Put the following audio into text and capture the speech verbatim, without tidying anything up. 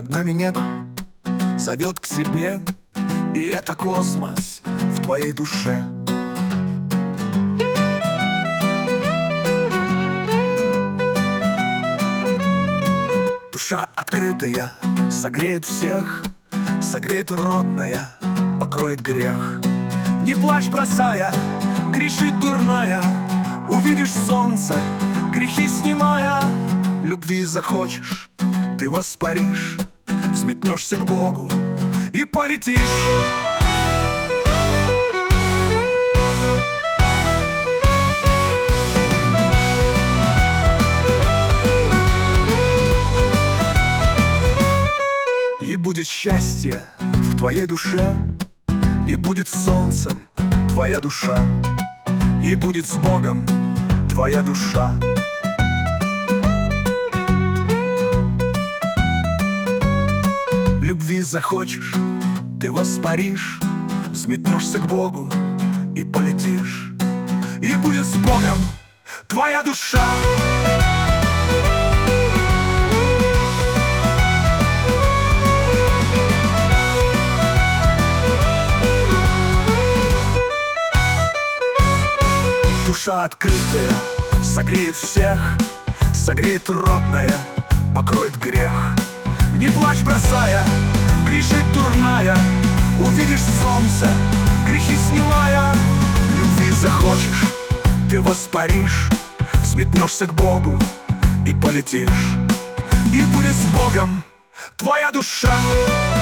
над нами небо зовет к себе, и это космос в твоей душе. Душа открытая согреет всех, согреет родная, покроет грех. Не плачь, бросая, грешит дурная, увидишь солнце, грехи снимая. Любви захочешь, ты воспаришь, взметнешься к Богу и полетишь. И будет счастье в твоей душе, и будет солнцем твоя душа, и будет с Богом твоя душа. Любви захочешь, ты воспаришь, взметнешься к Богу и полетишь, и будет с Богом твоя душа. Душа открытая согреет всех, согреет родная, покроет грех. Не плачь, бросая, грешит дурная, увидишь солнце, грехи снимая. Любви захочешь, ты воспаришь, взметнешься к Богу и полетишь, и будет с Богом твоя душа.